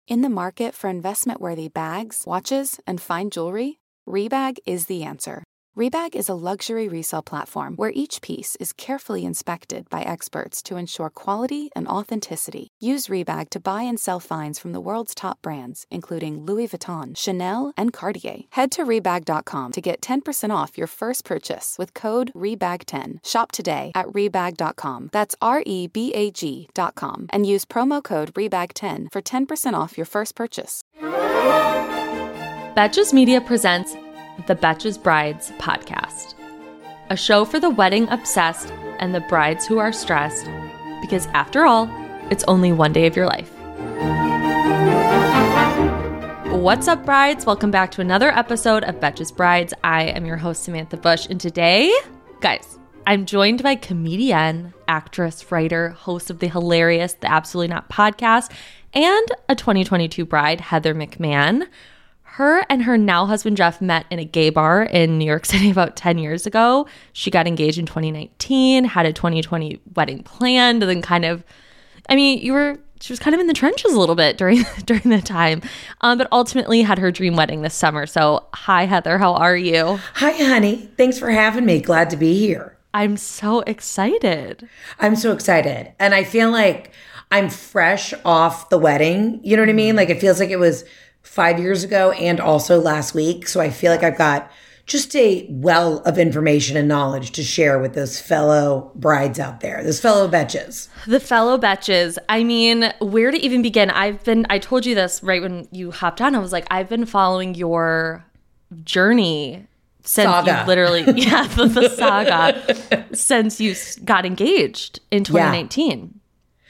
In the market for investment-worthy bags, watches, and fine jewelry, Rebag is the answer. Rebag is a luxury resale platform where each piece is carefully inspected by experts to ensure quality and authenticity. Use Rebag to buy and sell finds from the world's top brands, including Louis Vuitton, Chanel, and Cartier. Head to Rebag.com to get 10% off your first purchase with code REBAG10. Shop today at Rebag.com. That's REBAG.com. And use promo code REBAG10 for 10% off your first purchase. Betches Media presents the Betches Brides podcast, a show for the wedding obsessed and the brides who are stressed, because after all, it's only one day of your life. What's up, brides? Welcome back to another episode of Betches Brides. I am your host, Samantha Bush, and today, guys, I'm joined by comedian, actress, writer, host of the hilarious The Absolutely Not podcast, and a 2022 bride, Heather McMahon. Her and her now husband, Jeff, met in a gay bar in New York City about 10 years ago. She got engaged in 2019, had a 2020 wedding planned, and then she was kind of in the trenches a little bit during that time, but ultimately had her dream wedding this summer. So hi, Heather, how are you? Hi, honey. Thanks for having me. Glad to be here. I'm so excited. I'm so excited. And I feel like I'm fresh off the wedding. You know what I mean? Like, it feels like it was 5 years ago and also last week. So I feel like I've got just a well of information and knowledge to share with those fellow brides out there, those fellow betches. The fellow betches. I mean, where to even begin? I told you this right when you hopped on. I was like, I've been following your journey since saga. You literally, the saga, since you got engaged in 2019. Yeah.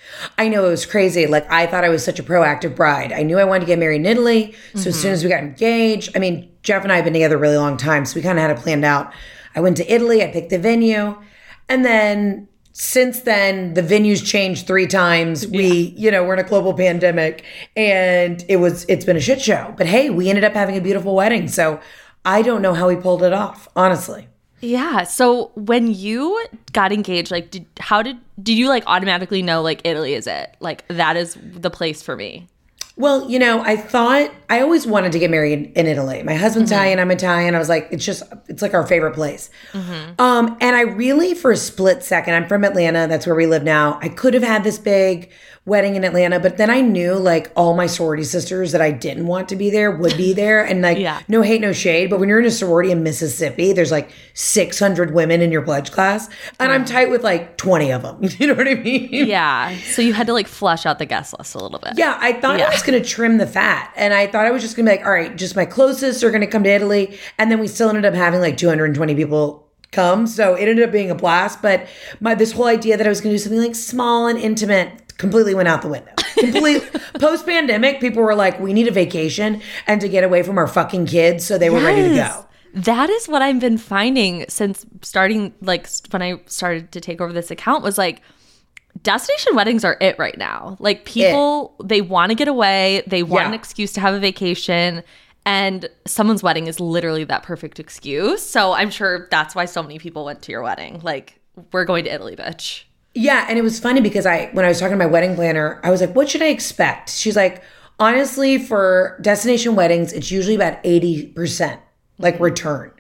I know, it was crazy. Like, I thought I was such a proactive bride. I knew I wanted to get married in Italy. So as soon as we got engaged, I mean, Jeff and I have been together a really long time. So we kind of had it planned out. I went to Italy. I picked the venue. And then since then, the venue's changed 3 times. We're in a global pandemic and it's been a shit show. But hey, we ended up having a beautiful wedding. So I don't know how we pulled it off, honestly. Yeah. So when you got engaged, like, did you like automatically know like Italy is it? Like, that is the place for me? Well, I thought I always wanted to get married in Italy. My husband's Italian, I'm Italian. I was like, it's like our favorite place. And I really, for a split second, I'm from Atlanta. That's where we live now. I could have had this big wedding in Atlanta, but then I knew like all my sorority sisters that I didn't want to be there would be there. And like, no hate, no shade. But when you're in a sorority in Mississippi, there's like 600 women in your pledge class. And I'm tight with like 20 of them. You know what I mean? Yeah. So you had to like flush out the guest list a little bit. Yeah. I thought I was going to trim the fat. And I thought I was just going to be like, all right, just my closest are going to come to Italy. And then we still ended up having like 220 people come. So it ended up being a blast. But this whole idea that I was going to do something like small and intimate completely went out the window. Post-pandemic, people were like, we need a vacation and to get away from our fucking kids. So they were ready to go. That is what I've been finding since starting, like when I started to take over this account, was like, destination weddings are it right now. Like, people, they want to get away. They want an excuse to have a vacation. And someone's wedding is literally that perfect excuse. So I'm sure that's why so many people went to your wedding. Like, we're going to Italy, bitch. Yeah. And it was funny because when I was talking to my wedding planner, I was like, what should I expect? She's like, honestly, for destination weddings, it's usually about 80% like return,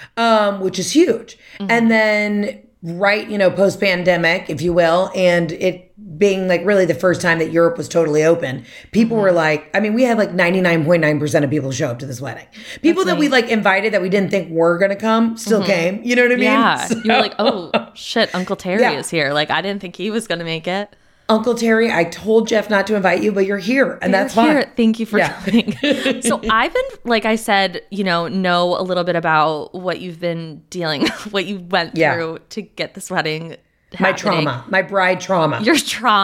which is huge. And then post-pandemic, if you will, and it being like really the first time that Europe was totally open, people were like, I mean, we had like 99.9% of people show up to this wedding. People that we like invited that we didn't think were going to come still came. You know what I mean? Yeah. So, you were like, oh shit, Uncle Terry is here. Like, I didn't think he was going to make it. Uncle Terry, I told Jeff not to invite you, but you're here, and that's fine. Thank you for coming. So I've been, like I said, know a little bit about what you've been what you went through to get this wedding happening. My trauma, my bride trauma. Your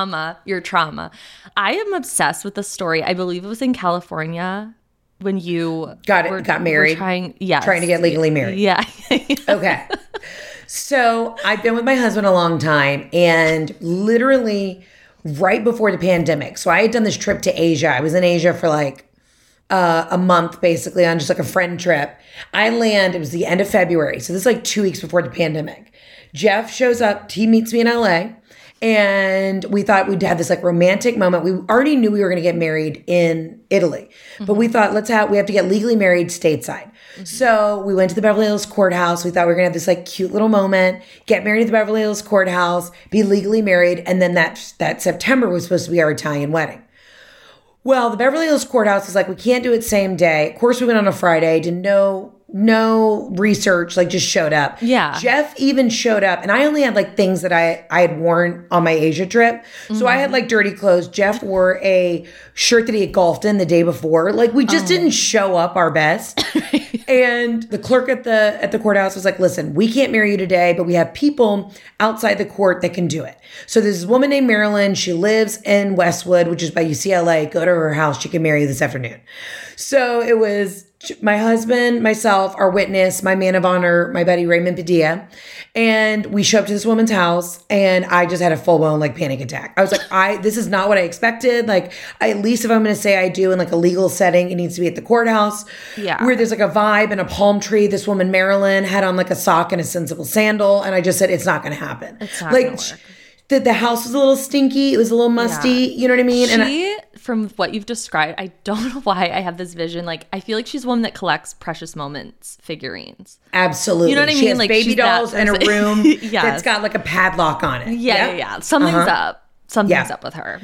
trauma. I am obsessed with the story. I believe it was in California when you got married. Trying to get legally married. Yeah. Okay. So I've been with my husband a long time, and literally right before the pandemic. So I had done this trip to Asia. I was in Asia for like a month, basically, on just like a friend trip. It was the end of February. So this is like 2 weeks before the pandemic. Jeff shows up. He meets me in LA. And we thought we'd have this like romantic moment. We already knew we were going to get married in Italy, but we thought we have to get legally married stateside. So we went to the Beverly Hills courthouse. We thought we were going to have this like cute little moment, get married at the Beverly Hills courthouse, be legally married. And then that September was supposed to be our Italian wedding. Well, the Beverly Hills courthouse was like, we can't do it same day. Of course, we went on a Friday, did no research, like just showed up. Yeah. Jeff even showed up, and I only had like things that I had worn on my Asia trip. So I had like dirty clothes. Jeff wore a shirt that he had golfed in the day before. Like we just didn't show up our best. And the clerk at the courthouse was like, listen, we can't marry you today, but we have people outside the court that can do it. So there's this woman named Marilyn. She lives in Westwood, which is by UCLA. Go to her house. She can marry you this afternoon. So it was my husband, myself, our witness, my man of honor, my buddy Raymond Padilla. And we show up to this woman's house, and I just had a full-blown like panic attack. I was like, this is not what I expected. Like, at least if I'm going to say I do in like a legal setting, it needs to be at the courthouse. Yeah. Where there's like a vibe and a palm tree. This woman, Marilyn, had on like a sock and a sensible sandal. And I just said, it's not going to happen. It's not going to work. The house was a little stinky. It was a little musty. Yeah. You know what I mean? From what you've described, I don't know why I have this vision. Like, I feel like she's one that collects Precious Moments figurines. Absolutely. You know what I mean? She has like baby dolls in a room that's got like a padlock on it. Yeah. Something's up. Something's up with her.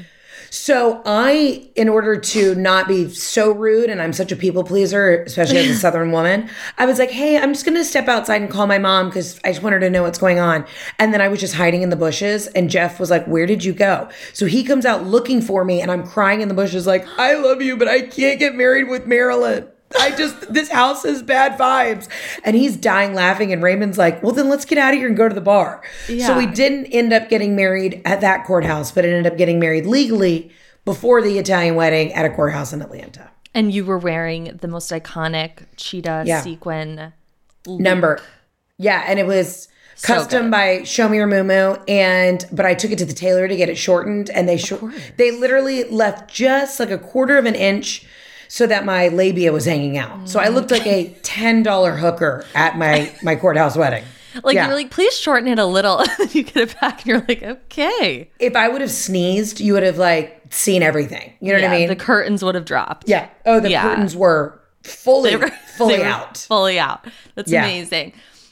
So in order to not be so rude, and I'm such a people pleaser, especially as a Southern woman, I was like, hey, I'm just going to step outside and call my mom because I just want her to know what's going on. And then I was just hiding in the bushes, and Jeff was like, where did you go? So he comes out looking for me, and I'm crying in the bushes like, I love you, but I can't get married with Marilyn. This house has bad vibes. And he's dying laughing. And Raymond's like, well, then let's get out of here and go to the bar. Yeah. So we didn't end up getting married at that courthouse, but ended up getting married legally before the Italian wedding at a courthouse in Atlanta. And you were wearing the most iconic cheetah sequin number. Yeah. And it was custom by Show Me Your Muumuu. But I took it to the tailor to get it shortened. And they literally left just like a quarter of an inch so that my labia was hanging out. So I looked like a $10 hooker at my courthouse wedding. Like, you're like, please shorten it a little. And then you get it back and you're like, okay. If I would have sneezed, you would have like seen everything. You know what I mean? The curtains would have dropped. Yeah. Oh, the curtains were fully out. Fully out. That's amazing.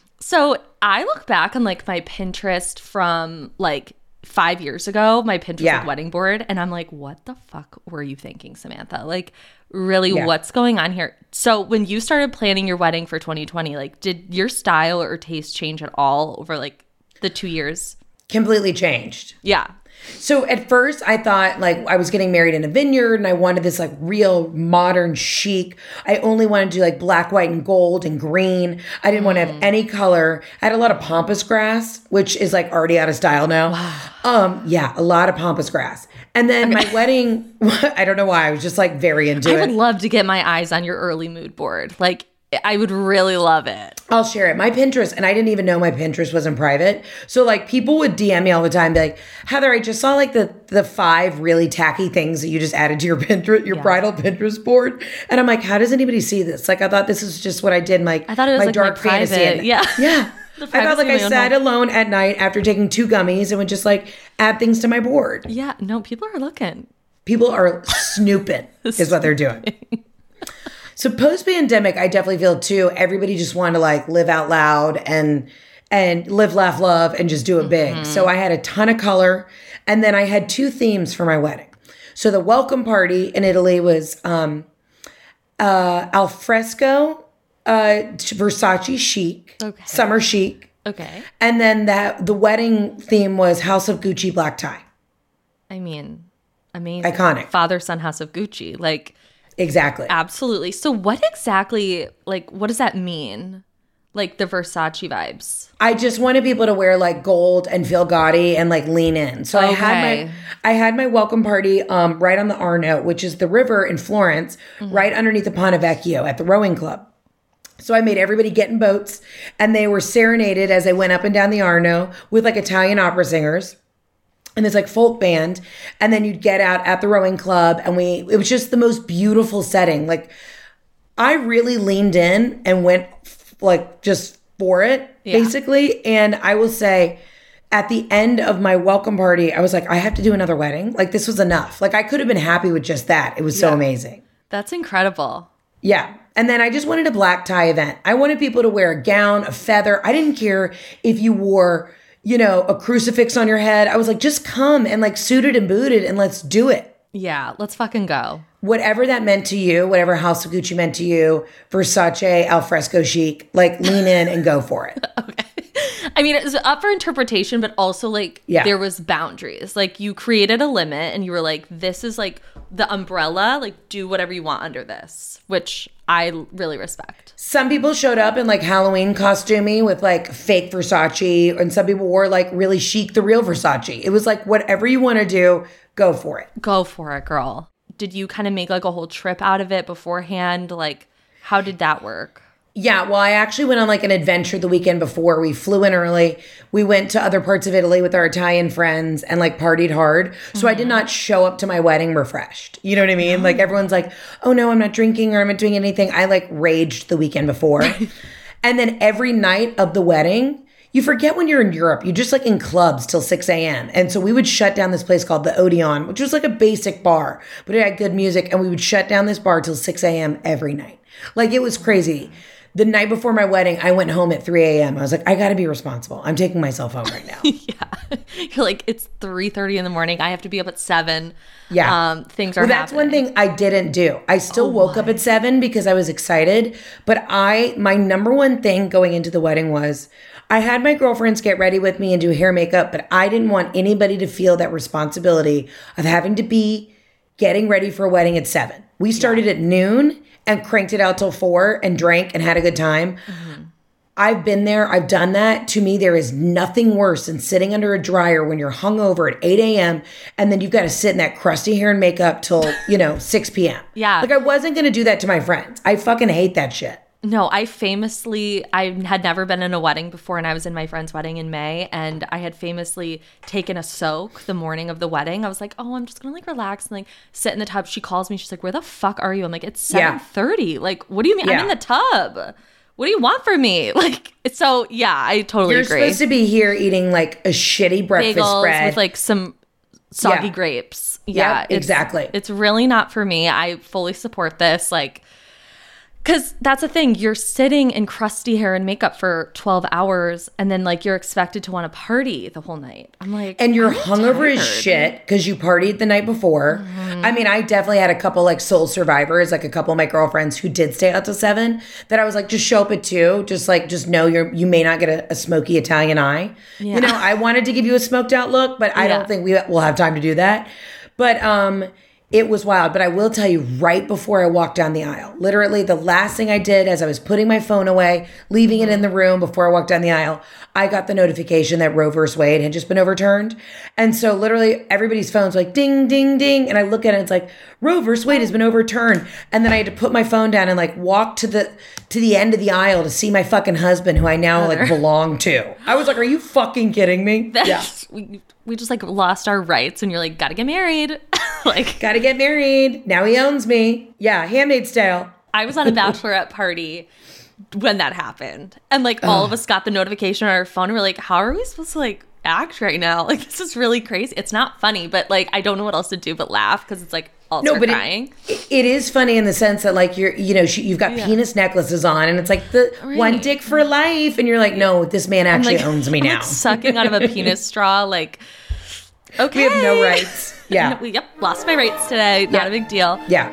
So I look back on like my Pinterest from like 5 years ago, my Pinterest like, wedding board, and I'm like, what the fuck were you thinking, Samantha? Like, really, what's going on here? So when you started planning your wedding for 2020, like, did your style or taste change at all over like the 2 years? Completely changed. Yeah. So at first I thought like I was getting married in a vineyard and I wanted this like real modern chic. I only wanted to do like black, white, and gold and green. I didn't want to have any color. I had a lot of pampas grass, which is like already out of style now. Wow. A lot of pampas grass. And then my wedding, I don't know why, I was just like very into it. I would love to get my eyes on your early mood board. Like, I would really love it. I'll share it. My Pinterest, and I didn't even know my Pinterest was in private. So like people would DM me all the time, be like, Heather, I just saw like the 5 really tacky things that you just added to your Pinterest, your bridal Pinterest board. And I'm like, how does anybody see this? Like I thought this is just what I did. Like I thought it was my like dark fantasy. Yeah. I felt like I sat alone at night after taking 2 gummies and would just like add things to my board. Yeah. No, people are looking. People are snooping is what they're doing. So post-pandemic, I definitely feel too, everybody just wanted to like live out loud and live, laugh, love, and just do it big. So I had a ton of color. And then I had 2 themes for my wedding. So the welcome party in Italy was al fresco, Versace chic, summer chic. Okay. And then the wedding theme was House of Gucci black tie. I mean, amazing. Iconic. Father, son, House of Gucci. Like, exactly. Absolutely. So what exactly, like, what does that mean? Like the Versace vibes. I just wanted people to wear like gold and feel gaudy and like lean in. So I had my welcome party right on the Arno, which is the river in Florence, right underneath the Ponte Vecchio at the rowing club. So I made everybody get in boats and they were serenaded as they went up and down the Arno with like Italian opera singers. And there's like folk band. And then you'd get out at the rowing club and it was just the most beautiful setting. Like I really leaned in and went like just for it, basically. And I will say at the end of my welcome party, I was like, I have to do another wedding. Like, this was enough. Like, I could have been happy with just that. It was so amazing. That's incredible. Yeah. And then I just wanted a black tie event. I wanted people to wear a gown, a feather. I didn't care if you wore, a crucifix on your head. I was like, just come and like suited and booted and let's do it. Yeah, let's fucking go. Whatever that meant to you, whatever House of Gucci meant to you, Versace, alfresco chic, like lean in and go for it. Okay. I mean, it was up for interpretation, but also like there was boundaries. Like you created a limit and you were like, this is like the umbrella, like do whatever you want under this, which I really respect. Some people showed up in like Halloween costumey with like fake Versace, and some people wore like really chic, the real Versace. It was like, whatever you want to do, go for it. Go for it, girl. Did you kind of make like a whole trip out of it beforehand? Like, how did that work? Yeah, well, I actually went on like an adventure the weekend before. We flew in early. We went to other parts of Italy with our Italian friends and like partied hard. So I did not show up to my wedding refreshed. You know what I mean? Like everyone's like, oh no, I'm not drinking or I'm not doing anything. I like raged the weekend before. And then every night of the wedding, you forget when you're in Europe, you're just like in clubs till 6 a.m. And so we would shut down this place called the Odeon, which was like a basic bar, but it had good music. And we would shut down this bar till 6 a.m. every night. Like it was crazy. The night before my wedding, I went home at 3 a.m. I was like, I got to be responsible. I'm taking myself home right now. Yeah. You're like, it's 3:30 in the morning. I have to be up at 7. Yeah. Things are that's happening. one thing I didn't do. I still woke up at 7 because I was excited. But my number one thing going into the wedding was I had my girlfriends get ready with me and do hair makeup, but I didn't want anybody to feel that responsibility of having to be getting ready for a wedding at 7. We started at noon and cranked it out till 4 and drank and had a good time. Mm-hmm. I've been there. I've done that. To me, there is nothing worse than sitting under a dryer when you're hungover at 8 a.m. and then you've got to sit in that crusty hair and makeup till, 6 p.m. Yeah. Like I wasn't going to do that to my friends. I fucking hate that shit. No, I had never been in a wedding before, and I was in my friend's wedding in May, and I had famously taken a soak the morning of the wedding. I was like, oh, I'm just gonna like relax and like sit in the tub. She calls me, she's like, where the fuck are you? I'm like, it's 7:30. Like, what do you mean? I'm in the tub. What do you want from me? Like, so yeah, I totally agree. You're supposed to be here eating like a shitty breakfast bagels spread with like some soggy grapes. Yeah, yep, exactly. It's really not for me. I fully support this. Like, because that's the thing. You're sitting in crusty hair and makeup for 12 hours and then like you're expected to want to party the whole night. I'm like, and you're hungover as shit because you partied the night before. Mm-hmm. I mean, I definitely had a couple like soul survivors, like a couple of my girlfriends who did stay out till 7 that I was like, just show up at 2. Just know you may not get a smoky Italian eye. Yeah. I wanted to give you a smoked out look, but I don't think we'll have time to do that. But, it was wild, but I will tell you right before I walked down the aisle, literally the last thing I did as I was putting my phone away, leaving it in the room before I walked down the aisle, I got the notification that Roe v. Wade had just been overturned. And so literally everybody's phone's like ding, ding, ding. And I look at it and it's like, Roe v. Wade has been overturned. And then I had to put my phone down and like walk to the end of the aisle to see my fucking husband who I now like belong to. I was like, are you fucking kidding me? Yeah. We just like lost our rights and you're like, gotta get married. Like, gotta get married. Now he owns me. Yeah, Handmaid's Tale. I was on a bachelorette party when that happened. And like all of us got the notification on our phone. And we're like, how are we supposed to like act right now? Like, this is really crazy. It's not funny, but like, I don't know what else to do but laugh because it's like all start crying. It is funny in the sense that like you've got penis necklaces on and it's like the one dick for life. And you're like, no, this man actually owns me now. Like sucking out of a penis straw. Like, okay. We have no rights. Yeah. Yep. Lost my rights today. Not a big deal. Yeah.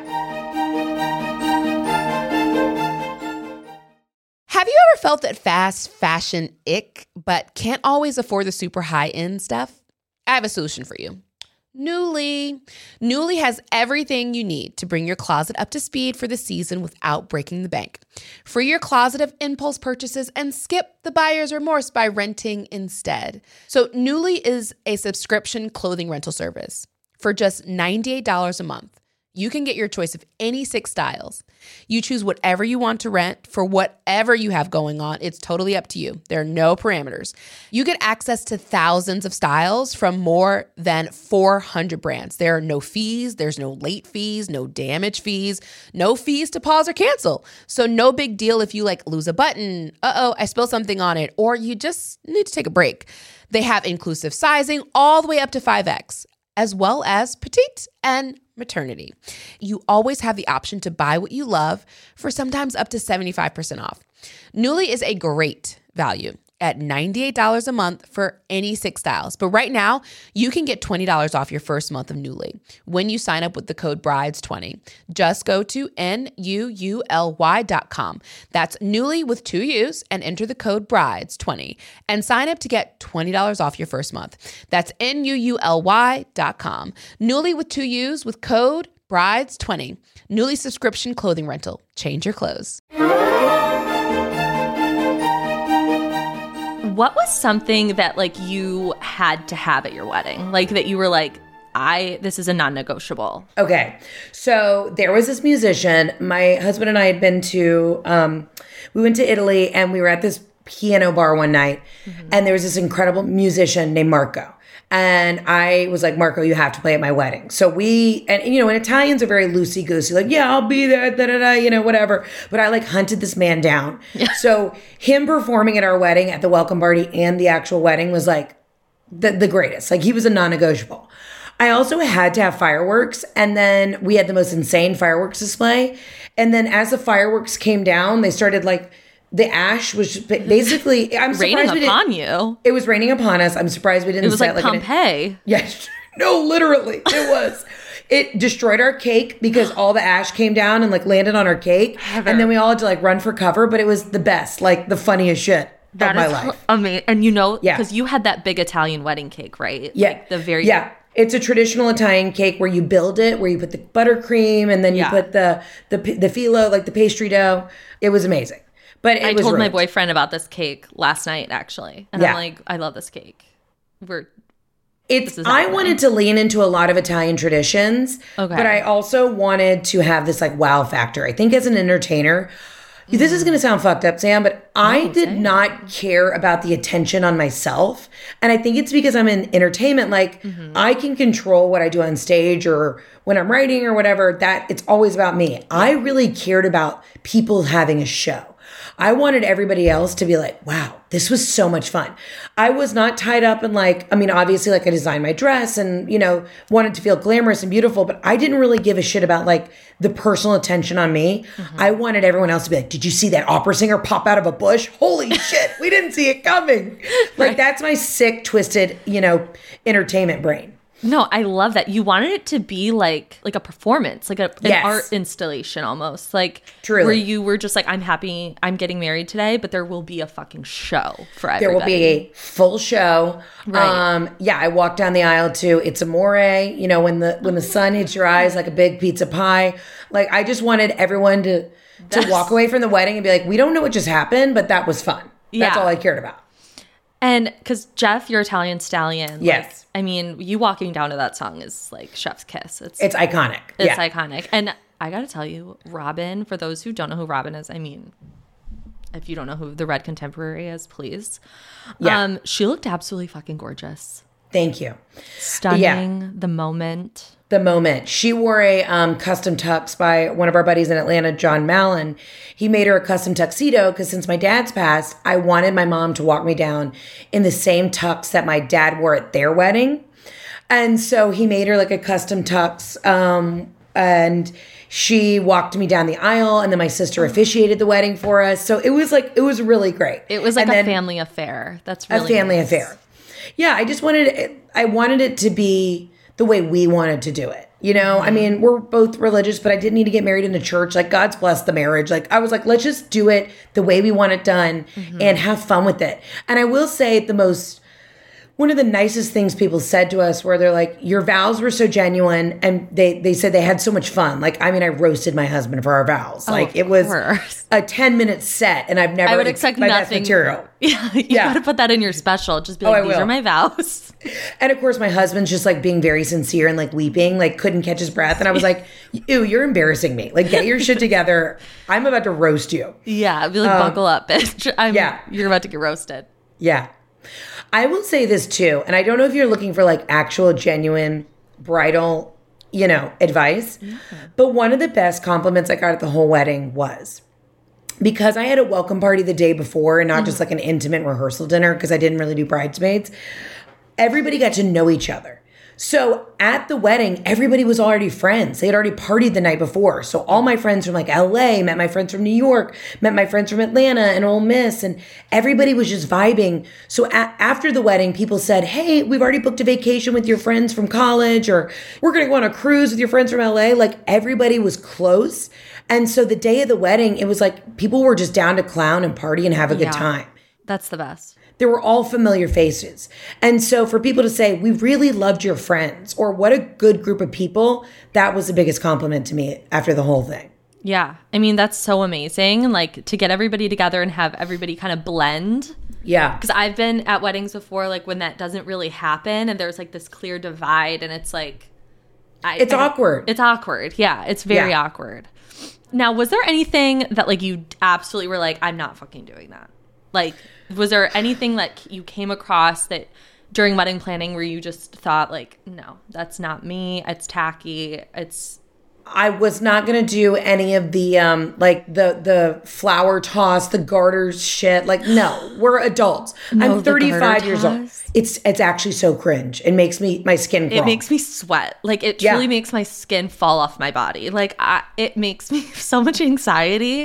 Have you ever felt that fast fashion ick, but can't always afford the super high-end stuff? I have a solution for you. Nuuly. Nuuly has everything you need to bring your closet up to speed for the season without breaking the bank. Free your closet of impulse purchases and skip the buyer's remorse by renting instead. So Nuuly is a subscription clothing rental service. For just $98 a month, you can get your choice of any 6 styles. You choose whatever you want to rent for whatever you have going on. It's totally up to you. There are no parameters. You get access to thousands of styles from more than 400 brands. There are no fees. There's no late fees, no damage fees, no fees to pause or cancel. So no big deal if you like lose a button, I spilled something on it, or you just need to take a break. They have inclusive sizing all the way up to 5X, as well as petite and maternity. You always have the option to buy what you love for sometimes up to 75% off. Nuuly is a great value at $98 a month for any 6 styles. But right now, you can get $20 off your first month of Nuuly when you sign up with the code BRIDES20. Just go to NUULY.com. That's Nuuly with 2 U's and enter the code BRIDES20 and sign up to get $20 off your first month. That's NUULY.com. Nuuly with 2 U's with code BRIDES20. Nuuly subscription clothing rental. Change your clothes. What was something that like you had to have at your wedding? Like that you were like, this is a non-negotiable. Okay. So there was this musician. My husband and I had been to, we went to Italy and we were at this piano bar one night and there was this incredible musician named Marco. And I was like, Marco, you have to play at my wedding. So and Italians are very loosey-goosey, like, yeah, I'll be there, whatever. But I like hunted this man down. Yeah. So him performing at our wedding, at the welcome party and the actual wedding was like the greatest. Like he was a non-negotiable. I also had to have fireworks. And then we had the most insane fireworks display. And then as the fireworks came down, they started like, the ash was basically, I'm surprised raining upon you. It was raining upon us. I'm surprised we didn't. It was like Pompeii. Yes. No, literally. It was. It destroyed our cake because all the ash came down and like landed on our cake. Heather. And then we all had to like run for cover, but it was the best, like the funniest shit of my life. Amazing. And because you had that big Italian wedding cake, right? Yeah. Like the very It's a traditional Italian cake where you build it, where you put the buttercream and then you put the phyllo, like the pastry dough. It was amazing. But I told my boyfriend about this cake last night, actually. And I'm like, I love this cake. I wanted to lean into a lot of Italian traditions, but I also wanted to have this like wow factor. I think as an entertainer, this is going to sound fucked up, Sam, but I did not care about the attention on myself. And I think it's because I'm in entertainment. Like I can control what I do on stage or when I'm writing or whatever, that it's always about me. I really cared about people having a show. I wanted everybody else to be like, wow, this was so much fun. I was not tied up in obviously like I designed my dress and, wanted to feel glamorous and beautiful, but I didn't really give a shit about like the personal attention on me. I wanted everyone else to be like, did you see that opera singer pop out of a bush? Holy shit, we didn't see it coming. Like that's my sick, twisted, entertainment brain. No, I love that. You wanted it to be like a performance, like an art installation almost. Like truly. Where you were just like, I'm happy I'm getting married today, but there will be a fucking show for everybody. There will be a full show. Right. I walked down the aisle to It's Amore, when the sun hits your eyes like a big pizza pie. Like I just wanted everyone to walk away from the wedding and be like, we don't know what just happened, but that was fun. That's all I cared about. And because Jeff, your Italian stallion. Yes. You walking down to that song is like chef's kiss. It's iconic. It's iconic. And I got to tell you, Robin, for those who don't know who Robin is, if you don't know who the Red Contemporary is, please. Yeah. She looked absolutely fucking gorgeous. Thank you. Stunning. Yeah. The moment. She wore a custom tux by one of our buddies in Atlanta, John Mallon. He made her a custom tuxedo because since my dad's passed, I wanted my mom to walk me down in the same tux that my dad wore at their wedding. And so he made her like a custom tux and she walked me down the aisle and then my sister officiated the wedding for us. So it was really great. It was like a family affair. That's really a family affair. Yeah, I wanted it to be the way we wanted to do it. We're both religious, but I didn't need to get married in the church. Like God's blessed the marriage. Like I was like, let's just do it the way we want it done and have fun with it. And I will say one of the nicest things people said to us where they're like, your vows were so genuine. And they said they had so much fun. Like, I roasted my husband for our vows. It was a 10-minute set and I've never, I would expect nothing. Material. Yeah. You gotta put that in your special. Just be like, these are my vows. And of course my husband's just like being very sincere and like weeping, like couldn't catch his breath. And I was like, ew, you're embarrassing me. Like get your shit together. I'm about to roast you. Yeah. Be like, buckle up, bitch. You're about to get roasted. Yeah. I will say this too, and I don't know if you're looking for like actual genuine bridal, advice, but one of the best compliments I got at the whole wedding was, because I had a welcome party the day before and not just like an intimate rehearsal dinner because I didn't really do bridesmaids, everybody got to know each other. So at the wedding, everybody was already friends. They had already partied the night before. So all my friends from like LA met my friends from New York, met my friends from Atlanta and Ole Miss, and everybody was just vibing. So after the wedding, people said, hey, we've already booked a vacation with your friends from college, or we're going to go on a cruise with your friends from LA. Like everybody was close. And so the day of the wedding, it was like people were just down to clown and party and have a good time. That's the best. They were all familiar faces. And so for people to say, we really loved your friends, or what a good group of people, that was the biggest compliment to me after the whole thing. Yeah. I mean, that's so amazing. Like to get everybody together and have everybody kind of blend. Yeah. Because I've been at weddings before, like when that doesn't really happen and there's like this clear divide and it's like. It's awkward. It's awkward. Yeah. It's very awkward. Now, was there anything that like you absolutely were like, I'm not fucking doing that? Like, was there anything that you came across that during wedding planning where you just thought like, no, that's not me. It's tacky. I was not going to do any of the like the flower toss, the garter shit. Like, no, we're adults. No, I'm 35 years old. It's actually so cringe. It makes my skin crawl. It makes me sweat. Like it truly makes my skin fall off my body. Like it makes me so much anxiety.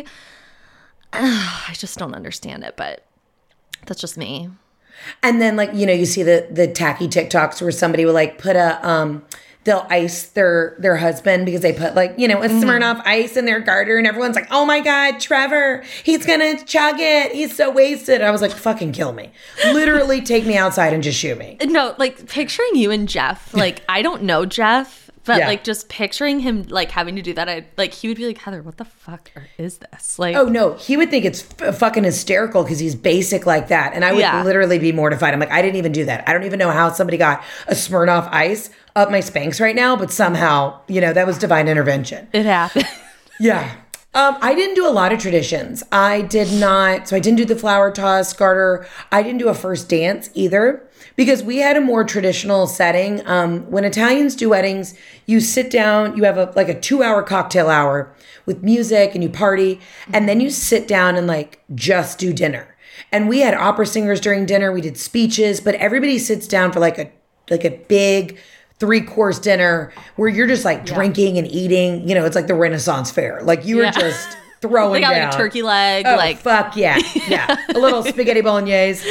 I just don't understand it, but that's just me. And then like, you know, you see the tacky TikToks where somebody will like put they'll ice their husband because they put like, you know, a Smirnoff ice in their garter and everyone's like, oh my God, Trevor, he's gonna chug it. He's so wasted. I was like, fucking kill me. Literally take me outside and just shoot me. No, like picturing you and Jeff, like I don't know Jeff, but like just picturing him like having to do that, he would be like, Heather, what the fuck is this? Like, oh no, he would think it's fucking hysterical because he's basic like that. And I would literally be mortified. I'm like, I didn't even do that. I don't even know how somebody got a Smirnoff ice up my Spanx right now, but somehow, you know, that was divine intervention. It happened. Yeah. I didn't do a lot of traditions. I didn't do the flower toss, garter. I didn't do a first dance either because we had a more traditional setting. When Italians do weddings, you sit down, you have a 2-hour cocktail hour with music and you party, and then you sit down and like just do dinner. And we had opera singers during dinner. We did speeches, but everybody sits down for like a big 3-course dinner where you're just like drinking and eating. You know, it's like the Renaissance fair. Like you were just throwing down. Like a turkey leg. Oh, like fuck yeah. Yeah. A little spaghetti bolognese.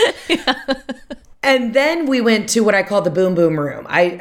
And then we went to what I call the boom boom room. I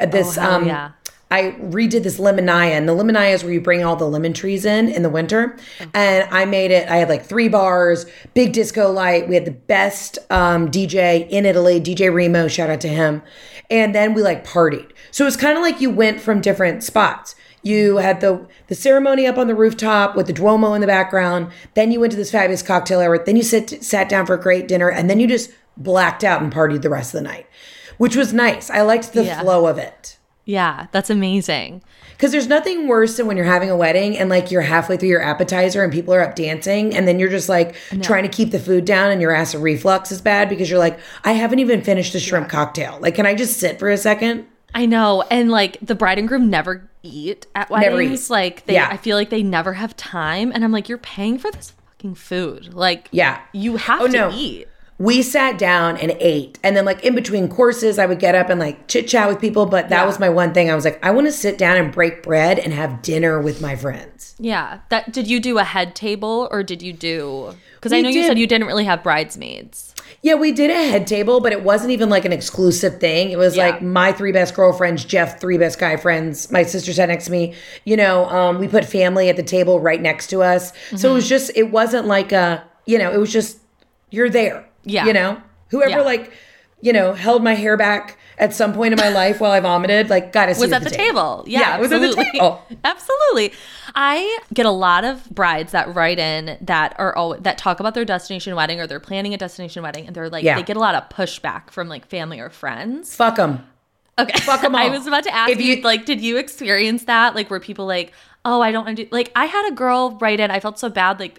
redid this limonaya, and the limonaya is where you bring all the lemon trees in the winter. And I made it. I had like 3 bars, big disco light. We had the best DJ in Italy, DJ Remo, shout out to him. And then we like partied. So it was kind of like you went from different spots. You had the ceremony up on the rooftop with the Duomo in the background. Then you went to this fabulous cocktail hour. Then you sat down for a great dinner, and then you just blacked out and partied the rest of the night, which was nice. I liked the flow of it. Yeah, that's amazing. Because there's nothing worse than when you're having a wedding and like you're halfway through your appetizer and people are up dancing and then you're just like trying to keep the food down and your acid reflux is bad because you're like, I haven't even finished the shrimp cocktail. Like, can I just sit for a second? I know. And like the bride and groom never eat at weddings. Never eat. Like I feel like they never have time. And I'm like, you're paying for this fucking food. Like, you have to eat. We sat down and ate. And then like in between courses, I would get up and like chit chat with people. But that was my one thing. I was like, I want to sit down and break bread and have dinner with my friends. Yeah. Did you do a head table or did you do, because I know you said you didn't really have bridesmaids. Yeah, we did a head table, but it wasn't even like an exclusive thing. It was like my 3 best girlfriends, Jeff, 3 best guy friends. My sister sat next to me. You know, we put family at the table right next to us. Mm-hmm. So it wasn't like it was just, you're there. Yeah. You know, whoever like, you know, held my hair back at some point in my life while I vomited, like got to see was at the table. Yeah, it was at the table. Absolutely. I get a lot of brides that write in that talk about their destination wedding or they're planning a destination wedding and they're like, they get a lot of pushback from like family or friends. Fuck them. Okay. Fuck them all. I was about to ask you, like, did you experience that? Like, were people like, oh, I don't want to do, like, I had a girl write in, I felt so bad, like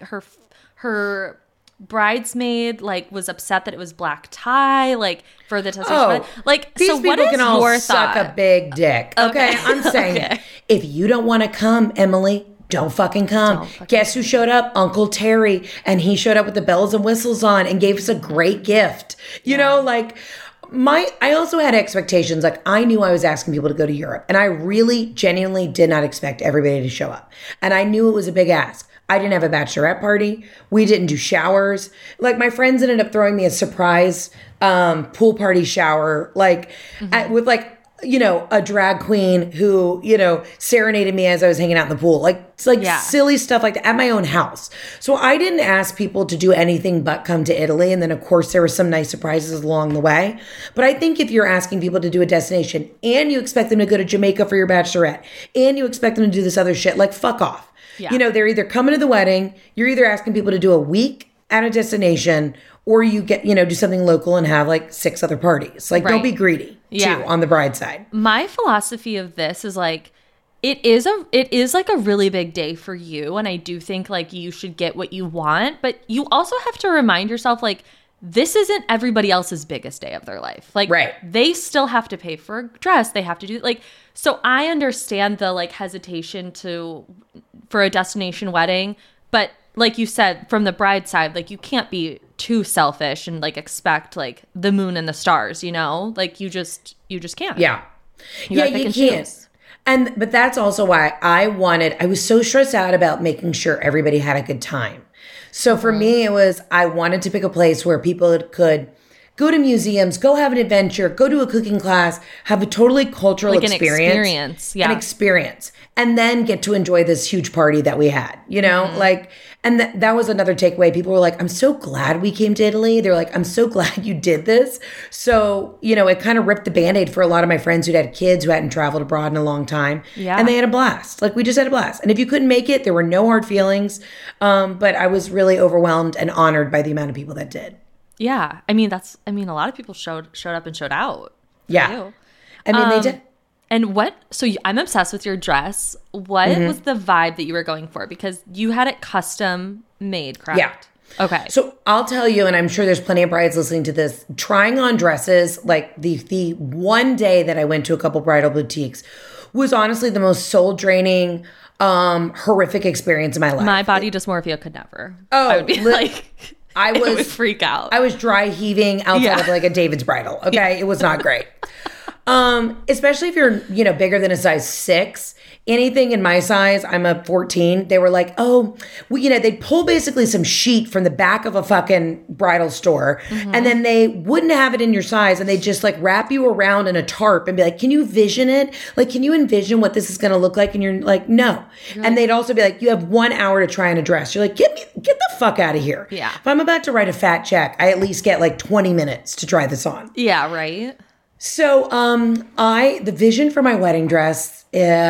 her bridesmaid like was upset that it was black tie like for the destination like these so what people is can all your suck thought? A big dick. Okay, I'm saying if you don't want to come, Emily, don't fucking come. Guess who showed up? Uncle Terry. And he showed up with the bells and whistles on and gave us a great gift. You know, like I also had expectations. Like I knew I was asking people to go to Europe, and I really genuinely did not expect everybody to show up. And I knew it was a big ask. I didn't have a bachelorette party. We didn't do showers. Like my friends ended up throwing me a surprise pool party shower, like with like, you know, a drag queen who, you know, serenaded me as I was hanging out in the pool. Like it's like silly stuff like that at my own house. So I didn't ask people to do anything but come to Italy. And then of course there were some nice surprises along the way. But I think if you're asking people to do a destination and you expect them to go to Jamaica for your bachelorette and you expect them to do this other shit, like fuck off. Yeah. You know, they're either coming to the wedding, you're either asking people to do a week at a destination, or you get, you know, do something local and have like 6 other parties. Like don't be greedy too on the bride side. My philosophy of this is like, it is like a really big day for you. And I do think like you should get what you want, but you also have to remind yourself like, this isn't everybody else's biggest day of their life. Like they still have to pay for a dress. They have to do like, so I understand the like hesitation for a destination wedding, but like you said, from the bride side, like you can't be too selfish and like expect like the moon and the stars, you know, like you just can't. Yeah. You can't. But that's also why I was so stressed out about making sure everybody had a good time. So for me, it was, I wanted to pick a place where people could go to museums, go have an adventure, go to a cooking class, have a totally cultural like experience. An experience. And then get to enjoy this huge party that we had, you know, like, and that was another takeaway. People were like, I'm so glad we came to Italy. They're like, I'm so glad you did this. So, you know, it kind of ripped the Band-Aid for a lot of my friends who'd had kids who hadn't traveled abroad in a long time. Yeah. And they had a blast. Like we just had a blast. And if you couldn't make it, there were no hard feelings. But I was really overwhelmed and honored by the amount of people that did. Yeah. I mean, a lot of people showed up and showed out. Yeah. I mean, they did. And I'm obsessed with your dress. What was the vibe that you were going for? Because you had it custom made, correct? Yeah. Okay. So I'll tell you, and I'm sure there's plenty of brides listening to this, trying on dresses, like the one day that I went to a couple bridal boutiques was honestly the most soul draining, horrific experience in my life. My body dysmorphia could never. Oh, I would be like... I would freak out. I was dry heaving outside of like a David's bridal. Okay. It was not great. Especially if you're, you know, bigger than a size 6. Anything in my size, I'm a 14. They were like, oh, well, you know, they'd pull basically some sheet from the back of a fucking bridal store, and then they wouldn't have it in your size, and they'd just like wrap you around in a tarp and be like, can you vision it? Like, can you envision what this is going to look like? And you're like, no. And they'd also be like, you have 1 hour to try on a dress. You're like, get the fuck out of here. Yeah. If I'm about to write a fat check, I at least get like 20 minutes to try this on. Yeah, right. So, the vision for my wedding dress,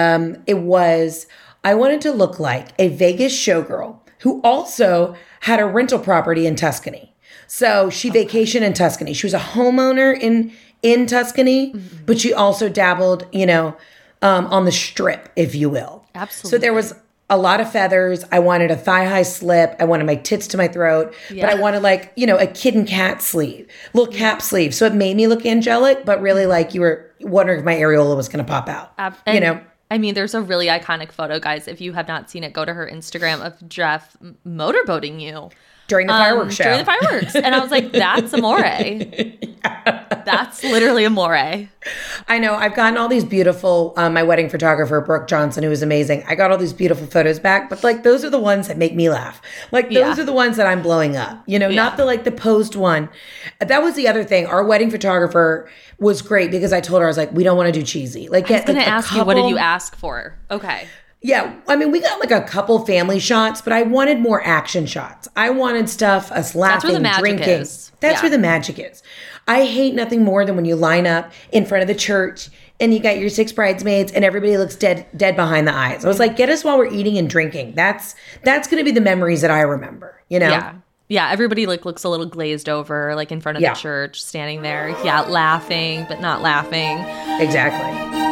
it was, I wanted to look like a Vegas showgirl who also had a rental property in Tuscany. So she vacationed in Tuscany. She was a homeowner in Tuscany, but she also dabbled, you know, on the strip, if you will. Absolutely. So there was a lot of feathers. I wanted a thigh-high slip. I wanted my tits to my throat. Yeah. But I wanted like, you know, a kid and cat sleeve, little cap sleeve. So it made me look angelic, but really like you were wondering if my areola was going to pop out. You know? I mean, there's a really iconic photo, guys. If you have not seen it, go to her Instagram of Jeff motorboating you. During the fireworks show. During the fireworks. And I was like, that's amore. That's literally amore. I know. I've gotten all these beautiful, my wedding photographer, Brooke Johnson, who was amazing. I got all these beautiful photos back, but like those are the ones that make me laugh. Like those are the ones that I'm blowing up, you know, not the posed one. That was the other thing. Our wedding photographer was great because I told her, I was like, we don't want to do cheesy. Like, I was going to ask you, what did you ask for? Okay. Yeah, I mean, we got like a couple family shots, but I wanted more action shots. I wanted stuff, us laughing, That's where the magic drinking. Is. That's where the magic is. I hate nothing more than when you line up in front of the church and you got your 6 bridesmaids and everybody looks dead behind the eyes. I was like, get us while we're eating and drinking. That's going to be the memories that I remember, you know? Yeah. Yeah, everybody like looks a little glazed over, like in front of the church, standing there, laughing, but not laughing. Exactly.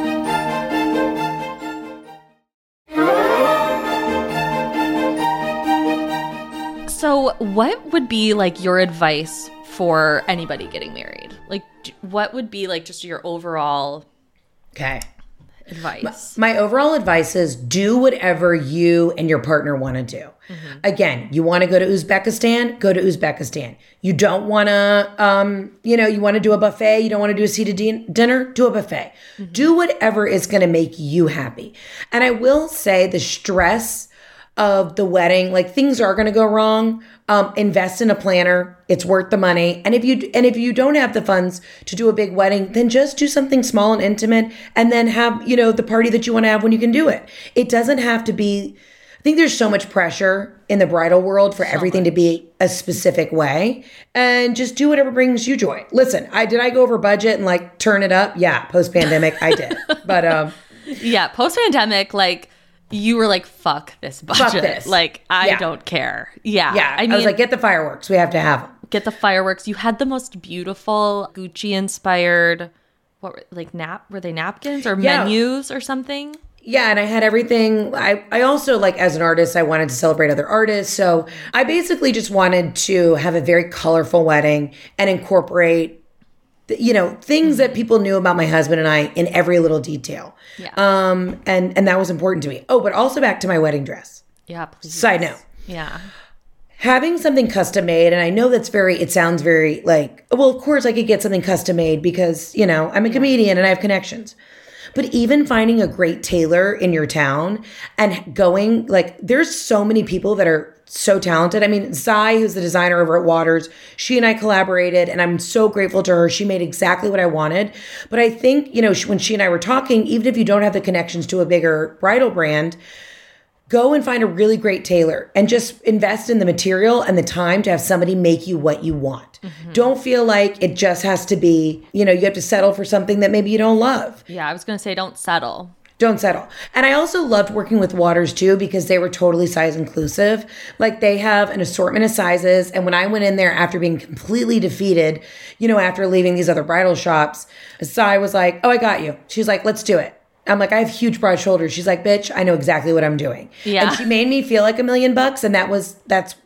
So what would be like your advice for anybody getting married? Like what would be like just your overall advice. My overall advice is do whatever you and your partner want to do. Again, you want to go to Uzbekistan, go to Uzbekistan. You don't want to, you want to do a buffet, you don't want to do a seated dinner, do a buffet. Do whatever is going to make you happy. And I will say the stress of the wedding, like things are going to go wrong. Invest in a planner. It's worth the money. And if you don't have the funds to do a big wedding, then just do something small and intimate and then have, the party that you want to have when you can do it. It doesn't have to be, I think there's so much pressure in the bridal world for everything to be a specific way, and just do whatever brings you joy. Listen, did I go over budget and like turn it up? Yeah. Post-pandemic, I did. But, yeah, post-pandemic, like, you were like, fuck this budget. Fuck this. Like, I don't care. Yeah. Yeah. I was like, get the fireworks. We have to have them. Get the fireworks. You had the most beautiful Gucci-inspired, were they napkins or menus or something? Yeah, and I had everything. I also, like, as an artist, I wanted to celebrate other artists. So I basically just wanted to have a very colorful wedding and incorporate things that people knew about my husband and I in every little detail. Yeah. And that was important to me. Oh, but also back to my wedding dress. Yeah, please. Side note. Yeah. Having something custom made, and I know it sounds very like, well, of course I could get something custom made because, I'm a comedian and I have connections. But even finding a great tailor in your town and going, like, there's so many people that are so talented. I mean, Zai, who's the designer over at Waters, she and I collaborated, and I'm so grateful to her. She made exactly what I wanted. But I think, when she and I were talking, even if you don't have the connections to a bigger bridal brand, go and find a really great tailor and just invest in the material and the time to have somebody make you what you want. Don't feel like it just has to be, you have to settle for something that maybe you don't love. Yeah, I was going to say, don't settle. Don't settle. And I also loved working with Waters too, because they were totally size inclusive. Like, they have an assortment of sizes. And when I went in there after being completely defeated, after leaving these other bridal shops, Zai was like, oh, I got you. She's like, let's do it. I'm like, I have huge broad shoulders. She's like, bitch, I know exactly what I'm doing. Yeah. And she made me feel like $1 million. And that's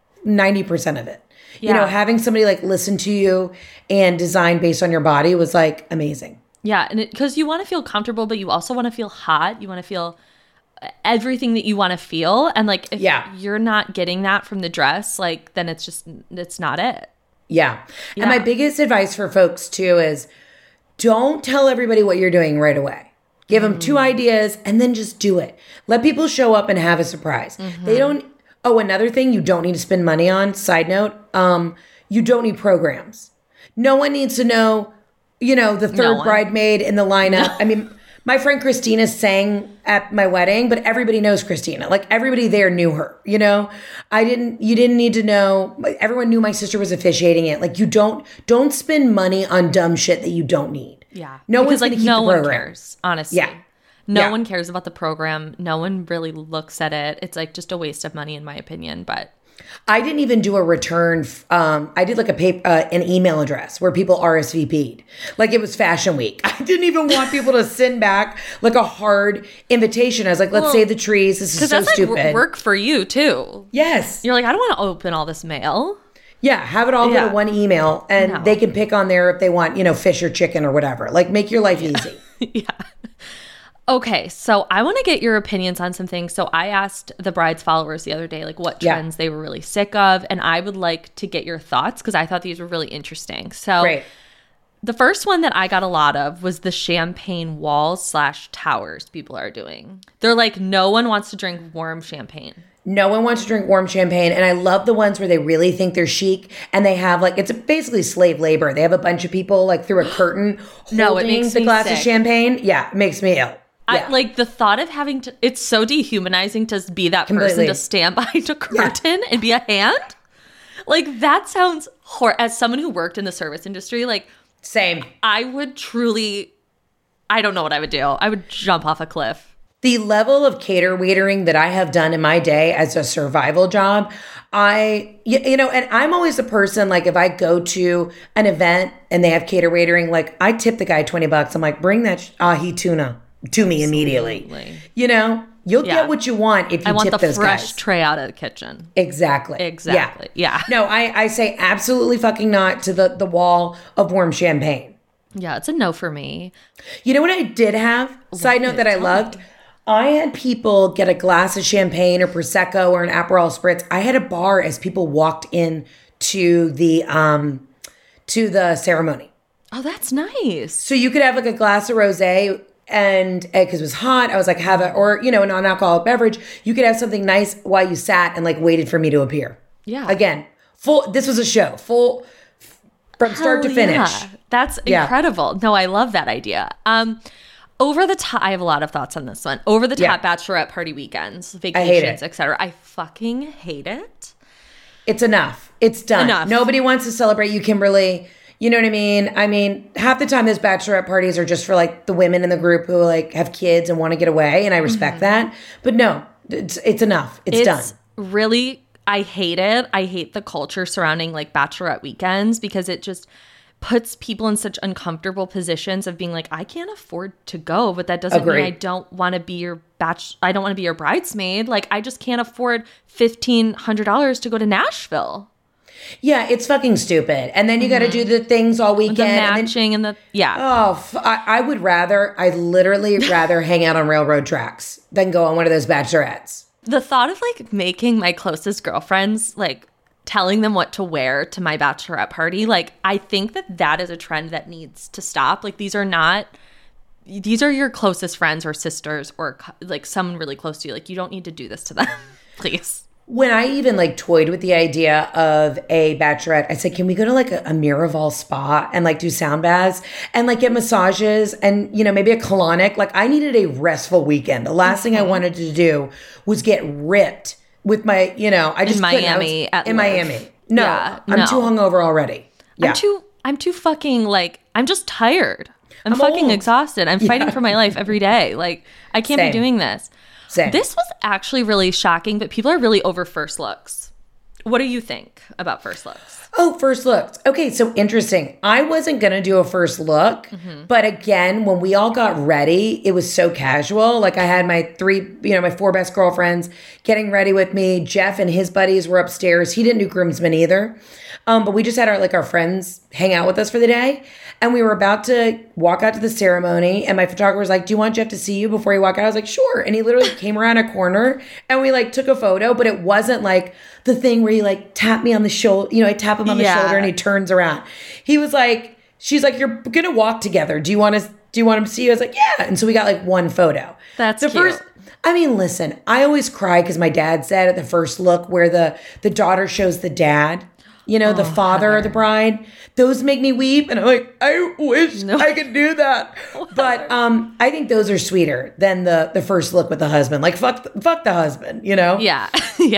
90% of it. Yeah. Having somebody like listen to you and design based on your body was like amazing. Yeah. And because you want to feel comfortable, but you also want to feel hot. You want to feel everything that you want to feel. And like, if you're not getting that from the dress, like, then it's not it. Yeah. And my biggest advice for folks too is don't tell everybody what you're doing right away. Give them 2 ideas and then just do it. Let people show up and have a surprise. They don't. Oh, another thing you don't need to spend money on, side note, you don't need programs. No one needs to know, the third bridemaid in the lineup. No. I mean, my friend Christina sang at my wedding, but everybody knows Christina. Like, everybody there knew her, you didn't need to know. Everyone knew my sister was officiating it. Like, you don't spend money on dumb shit that you don't need. Yeah. No one's going to keep the program. No one cares, honestly. Yeah. No one cares about the program. No one really looks at it. It's like just a waste of money, in my opinion. But I didn't even do a return. I did like an email address where people RSVP'd. Like, it was Fashion Week. I didn't even want people to send back like a hard invitation. I was like, let's save the trees. This is so stupid. Like work for you too. Yes. You're like, I don't want to open all this mail. Yeah, have it all go to one email, and they can pick on there if they want, fish or chicken or whatever. Like, make your life easy. Yeah. Okay, so I want to get your opinions on some things. So I asked the bride's followers the other day, like, what trends they were really sick of, and I would like to get your thoughts because I thought these were really interesting. So Great. The first one that I got a lot of was the champagne walls / towers people are doing. They're like, no one wants to drink warm champagne. No one wants to drink warm champagne. And I love the ones where they really think they're chic and they have like, it's basically slave labor. They have a bunch of people like through a curtain holding the glass of champagne. Yeah, it makes me ill. Yeah. I like the thought of having to, it's so dehumanizing to be that person to stand behind a curtain and be a hand. Like, that sounds as someone who worked in the service industry, like, same. I would truly, I don't know what I would do. I would jump off a cliff. The level of cater waitering that I have done in my day as a survival job, and I'm always a person, like, if I go to an event and they have cater waitering, like, I tip the guy $20. I'm like, bring that ahi tuna to me immediately. You'll get what you want if you tip those guys. I want the fresh tray out of the kitchen. Exactly. Yeah. No, I say absolutely fucking not to the wall of warm champagne. Yeah, it's a no for me. You know what I did have? Side note that I loved? I had people get a glass of champagne or Prosecco or an Aperol Spritz. I had a bar as people walked in to the ceremony. Oh, that's nice. So you could have like a glass of rosé and because it was hot, I was like, have it, or, you know, a non-alcoholic beverage. You could have something nice while you sat and like waited for me to appear. Yeah. Again, this was a show, full from start to finish. Yeah. That's incredible. No, I love that idea. Over the top, I have a lot of thoughts on this one. Over the top bachelorette party weekends, vacations, etc. I fucking hate it. It's enough. It's done. Enough. Nobody wants to celebrate you, Kimberly. You know what I mean? I mean, half the time those bachelorette parties are just for like the women in the group who like have kids and want to get away, and I respect that. But no, it's enough. It's done. Really, I hate it. I hate the culture surrounding like bachelorette weekends because it just puts people in such uncomfortable positions of being like, I can't afford to go, but that doesn't mean I don't want to be your I don't want to be your bridesmaid. Like, I just can't afford $1,500 to go to Nashville. Yeah, it's fucking stupid. And then you got to do the things all weekend. The matching and the I would literally rather hang out on railroad tracks than go on one of those bachelorettes. The thought of like making my closest girlfriends like telling them what to wear to my bachelorette party, like I think that is a trend that needs to stop. Like these are your closest friends or sisters or like someone really close to you. Like you don't need to do this to them. Please. When I even like toyed with the idea of a bachelorette, I said, can we go to like a Miraval spa and like do sound baths and like get massages and, you know, maybe a colonic? Like I needed a restful weekend. The last thing I wanted to do was get ripped with my, you know, I just in Miami. Miami. No, yeah, I'm too hungover already. Yeah. I'm too fucking like, I'm just tired. I'm fucking exhausted. I'm fighting for my life every day. Like I can't be doing this. Same. This was actually really shocking, but people are really over first looks. What do you think about first looks? Oh, first looks. Okay, so interesting. I wasn't going to do a first look, but again, when we all got ready, it was so casual. Like I had my my 4 best girlfriends getting ready with me. Jeff and his buddies were upstairs. He didn't do groomsmen either. But we just had our friends hang out with us for the day. And we were about to walk out to the ceremony. And my photographer was like, do you want Jeff to see you before you walk out? I was like, sure. And he literally came around a corner and we like took a photo, but it wasn't like the thing where you like tap me on the shoulder. You know, I tap him on the shoulder and he turns around. He was like, she's like, you're going to walk together. Do you want him to see you? I was like, yeah. And so we got like one photo. That's cute. Listen, I always cry because my dad said at the first look where the daughter shows the dad. You know, the father of the bride, those make me weep. And I'm like, I wish I could do that. But I think those are sweeter than the first look with the husband. Like, fuck the husband, you know? Yeah. Yeah.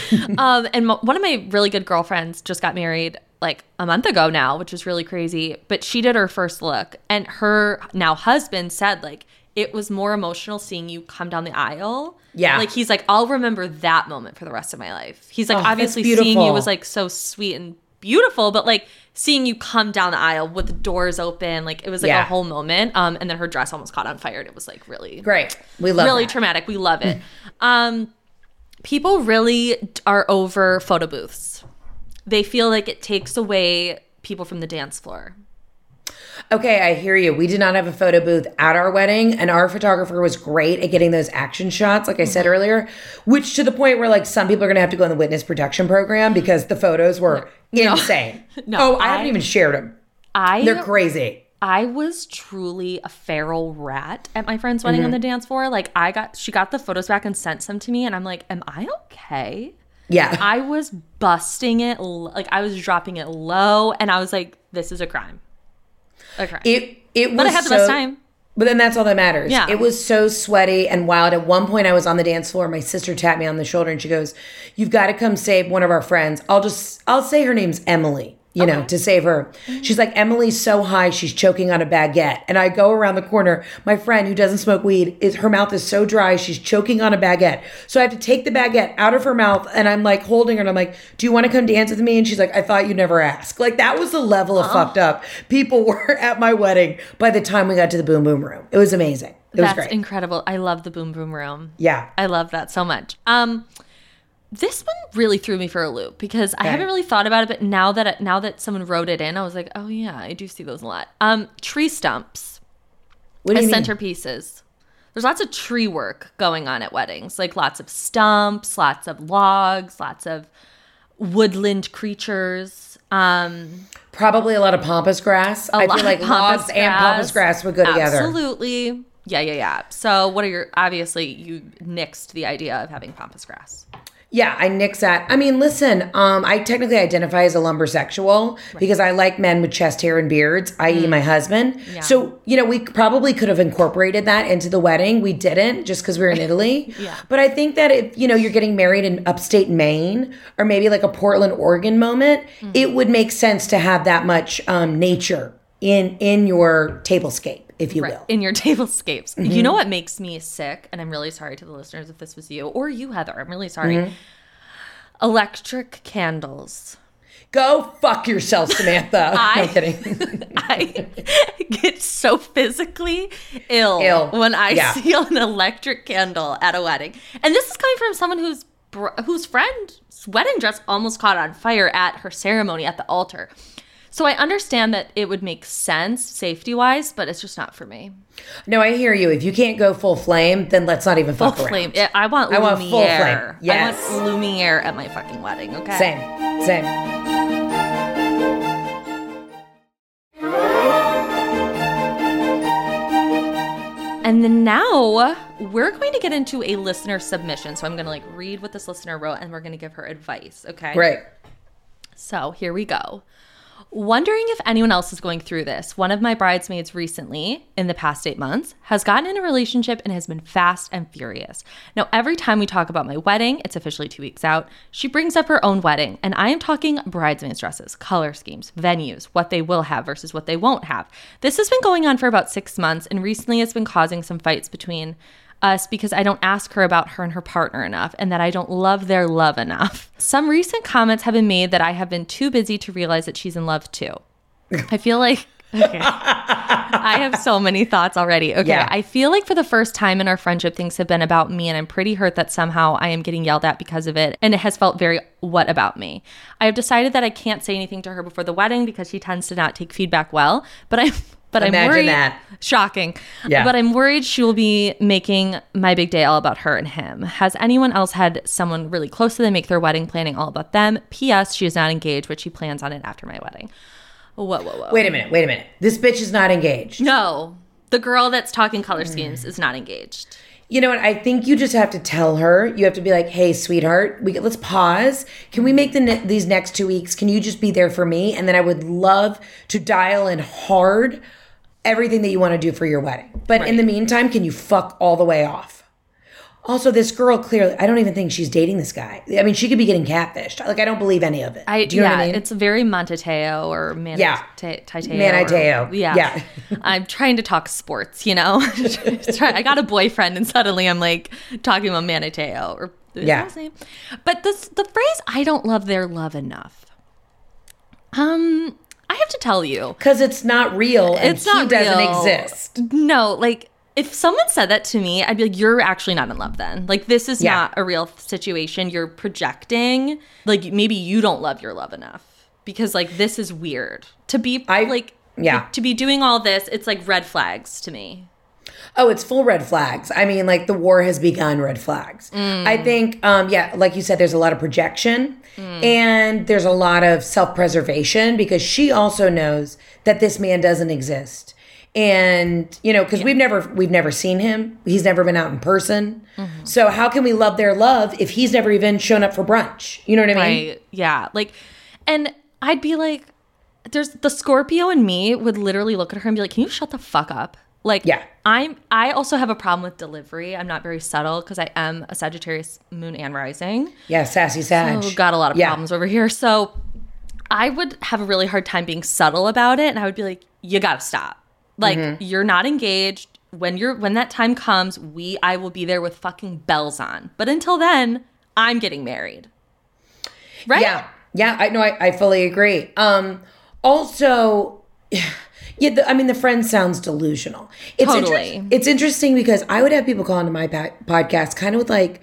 And one of my really good girlfriends just got married like a month ago now, which is really crazy. But she did her first look. And her now husband said, like, it was more emotional seeing you come down the aisle. Yeah. Like, he's like, I'll remember that moment for the rest of my life. He's like, obviously seeing you was like so sweet and beautiful, but like seeing you come down the aisle with the doors open, like it was like a whole moment. And then her dress almost caught on fire. And it was like really great. We love really that. Traumatic. We love it. People really are over photo booths. They feel like it takes away people from the dance floor. Okay, I hear you. We did not have a photo booth at our wedding, and our photographer was great at getting those action shots, like I said earlier, which to the point where like some people are going to have to go in the witness protection program because the photos were insane. I haven't even shared them. They're crazy. I was truly a feral rat at my friend's wedding on the dance floor. Like she got the photos back and sent some to me, and I'm like, am I okay? Yeah. I was busting it, like I was dropping it low, and I was like, this is a crime. Okay. It was but I had the best time. But then that's all that matters. Yeah. It was so sweaty and wild. At one point I was on the dance floor. My sister tapped me on the shoulder and she goes, you've got to come save one of our friends. I'll say her name's Emily, you know, to save her. She's like, Emily's so high, she's choking on a baguette. And I go around the corner. My friend who doesn't smoke weed, her mouth is so dry, she's choking on a baguette. So I have to take the baguette out of her mouth and I'm like holding her and I'm like, do you want to come dance with me? And she's like, I thought you'd never ask. Like that was the level of fucked up people were at my wedding by the time we got to the Boom Boom Room. It was amazing. It was great. That's incredible. I love the Boom Boom Room. Yeah. I love that so much. This one really threw me for a loop because I haven't really thought about it, but now that someone wrote it in, I was like, oh yeah, I do see those a lot. Tree stumps. What do you mean? Centerpieces. There's lots of tree work going on at weddings, like lots of stumps, lots of logs, lots of woodland creatures. Probably a lot of pampas grass. I feel like logs and pampas grass would go together. Absolutely. Yeah. So what are obviously you nixed the idea of having pampas grass. Yeah, I nix that. I mean, listen, I technically identify as a lumbersexual because I like men with chest hair and beards, i.e. my husband. Yeah. So, we probably could have incorporated that into the wedding. We didn't just because we were in Italy. Yeah. But I think that if, you're getting married in upstate Maine or maybe like a Portland, Oregon moment, it would make sense to have that much nature in your tablescape, if you will. In your tablescapes. Mm-hmm. You know what makes me sick? And I'm really sorry to the listeners if this was you or you, Heather. I'm really sorry. Mm-hmm. Electric candles. Go fuck yourself, Samantha. No kidding. I get so physically ill when I see an electric candle at a wedding. And this is coming from someone whose friend's wedding dress almost caught on fire at her ceremony at the altar. So I understand that it would make sense safety-wise, but it's just not for me. No, I hear you. If you can't go full flame, then let's not even fuck around. Full flame. I want Lumiere. Full flame. Yes. I want Lumiere at my fucking wedding, okay? Same. And then now we're going to get into a listener submission. So I'm going to read what this listener wrote and we're going to give her advice, okay? Great. So here we go. Wondering if anyone else is going through this. One of my bridesmaids recently, in the past 8 months, has gotten in a relationship and has been fast and furious. Now, every time we talk about my wedding, it's officially 2 weeks out, she brings up her own wedding. And I am talking bridesmaids dresses, color schemes, venues, what they will have versus what they won't have. This has been going on for about 6 months and recently it's been causing some fights between us because I don't ask her about her and her partner enough and that I don't love their love enough. Some recent comments have been made that I have been too busy to realize that she's in love too. I feel like, okay. I have so many thoughts already. Okay. Yeah. I feel like for the first time in our friendship, things have been about me and I'm pretty hurt that somehow I am getting yelled at because of it. And it has felt very, what about me? I have decided that I can't say anything to her before the wedding because she tends to not take feedback well, but I'm worried. That. Shocking. Yeah. But I'm worried she will be making my big day all about her and him. Has anyone else had someone really close to them make their wedding planning all about them? P.S. She is not engaged, but she plans on it after my wedding. Whoa. Wait a minute. This bitch is not engaged. No. The girl that's talking color schemes is not engaged. You know what? I think you just have to tell her. You have to be like, hey, sweetheart, let's pause. Can we make these next 2 weeks? Can you just be there for me? And then I would love to dial in hard everything that you want to do for your wedding. But in the meantime, can you fuck all the way off? Also, this girl clearly, I don't even think she's dating this guy. I mean, she could be getting catfished. I don't believe any of it. Do you know what I mean? It's very Monteteo or Manateo. Manateo. Yeah. I'm trying to talk sports, I got a boyfriend and suddenly I'm talking about Manateo. Or But the phrase, I don't love their love enough. I have to tell you. Because it's not real and he doesn't exist. No, if someone said that to me, I'd be like, you're actually not in love then. This is not a real situation. You're projecting. Maybe you don't love your love enough. Because, this is weird. To be, to be doing all this, it's red flags to me. Oh, it's full red flags. I mean, the war has begun red flags. I think, like you said, there's a lot of projection and there's a lot of self-preservation because she also knows that this man doesn't exist. And, because we've never seen him. He's never been out in person. Mm-hmm. So how can we love their love if he's never even shown up for brunch? You know what I mean? Right. Yeah. And I'd be like, there's the Scorpio in me would literally look at her and be like, can you shut the fuck up? I also have a problem with delivery. I'm not very subtle because I am a Sagittarius moon and rising. Yeah, sassy Sag. So got a lot of problems over here. So I would have a really hard time being subtle about it. And I would be like, you got to stop. You're not engaged. When that time comes, I will be there with fucking bells on. But until then, I'm getting married. Right? Yeah. I fully agree. Also, the friend sounds delusional. It's totally. It's interesting because I would have people call into my podcast kind of with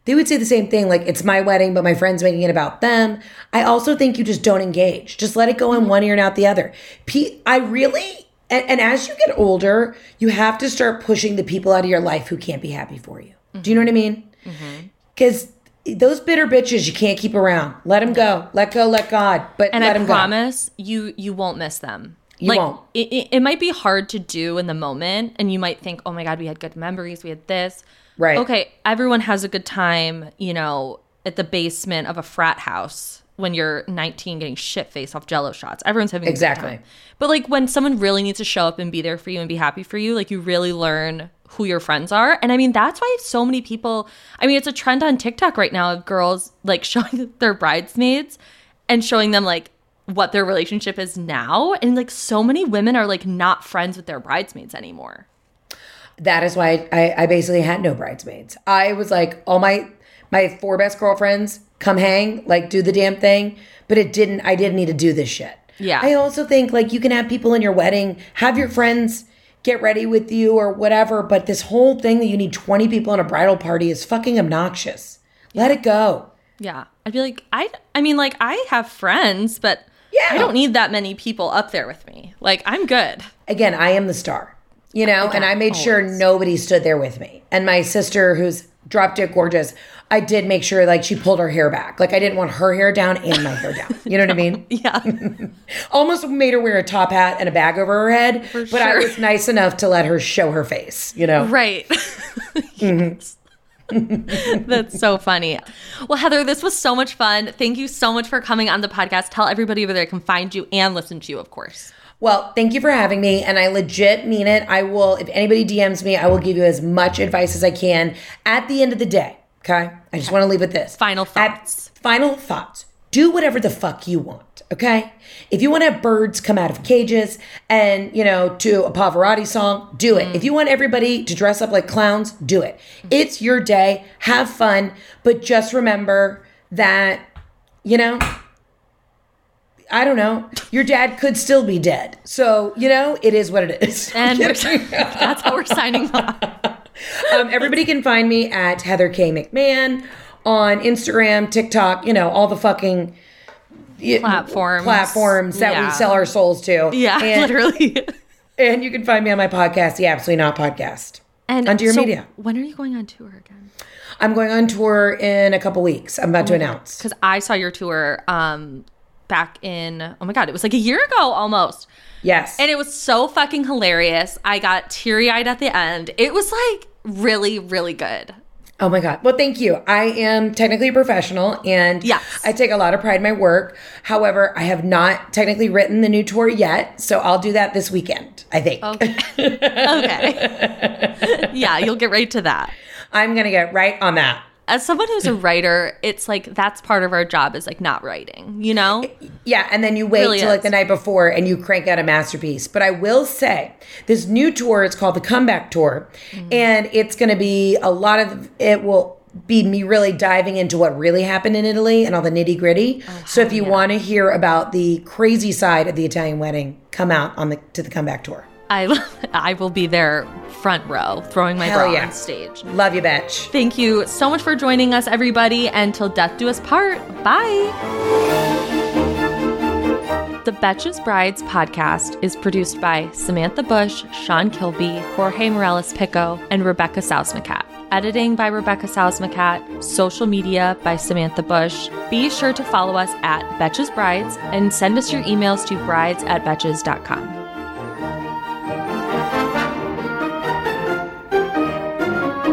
they would say the same thing. Like, it's my wedding, but my friend's making it about them. I also think you just don't engage. Just let it go in one ear and out the other. I really, and as you get older, you have to start pushing the people out of your life who can't be happy for you. Do you know what I mean? Because those bitter bitches you can't keep around. Let them go. Let go, let God. But And let I them promise you won't miss them. You won't. It might be hard to do in the moment, and you might think, oh my God, we had good memories. We had this. Right. Okay, everyone has a good time, at the basement of a frat house when you're 19 getting shit-faced off Jell-O shots. Everyone's having a good time. But like when someone really needs to show up and be there for you and be happy for you, like you really learn who your friends are. And I mean, that's why so many people, it's a trend on TikTok right now of girls like showing their bridesmaids and showing them like what their relationship is now. And like so many women are like not friends with their bridesmaids anymore. That is why I basically had no bridesmaids. I was like, all my 4 best girlfriends come hang, like do the damn thing. But I didn't need to do this shit. Yeah. I also think like you can have people in your wedding, have your friends get ready with you or whatever. But this whole thing that you need 20 people in a bridal party is fucking obnoxious. Let it go. Yeah. I'd be like, I have friends, but I don't need that many people up there with me. Like, I'm good. Again, I am the star. And I made sure nobody stood there with me. And my sister, who's drop dead gorgeous, I did make sure like she pulled her hair back. Like I didn't want her hair down and my hair down. You know what I mean? Yeah. Almost made her wear a top hat and a bag over her head. But I was nice enough to let her show her face, Right. That's so funny. Well, Heather, this was so much fun. Thank you so much for coming on the podcast. Tell everybody over there can find you and listen to you, of course. Well, thank you for having me. And I legit mean it. I will, if anybody DMs me, I will give you as much advice as I can at the end of the day. Okay? I just want to leave with this. Final thoughts. Final thoughts. Do whatever the fuck you want. Okay? If you want to have birds come out of cages and, to a Pavarotti song, do it. If you want everybody to dress up like clowns, do it. It's your day. Have fun. But just remember that, I don't know. Your dad could still be dead. So, it is what it is. And that's how we're signing off. Everybody can find me at Heather K. McMahon on Instagram, TikTok, all the fucking platforms that we sell our souls to. Yeah, literally. And you can find me on my podcast, The Absolutely Not Podcast. And on Dear Media. When are you going on tour again? I'm going on tour in a couple weeks. I'm about to announce. Because I saw your tour back in, oh my God, it was like a year ago almost. Yes. And it was so fucking hilarious. I got teary-eyed at the end. It was like really, really good. Oh my God. Well, thank you. I am technically a professional and I take a lot of pride in my work. However, I have not technically written the new tour yet. So I'll do that this weekend, I think. Okay. Okay. Yeah, you'll get right to that. I'm going to get right on that. As someone who's a writer, it's like that's part of our job is like not writing, Yeah, and then you wait till like the night before and you crank out a masterpiece. But I will say, this new tour, it's called the Comeback Tour, and it's going to be it will be me really diving into what really happened in Italy and all the nitty gritty. So if you want to hear about the crazy side of the Italian wedding, come out to the Comeback Tour. I will be there front row, throwing my bra on stage. Love you, bitch. Thank you so much for joining us, everybody. And till death do us part. Bye. The Betches Brides podcast is produced by Samantha Bush, Sean Kilby, Jorge Morales-Pico, and Rebecca Sausmacat. Editing by Rebecca Sausmacat. Social media by Samantha Bush. Be sure to follow us at Betches Brides and send us your emails to brides@betches.com.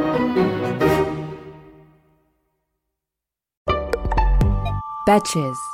Betches.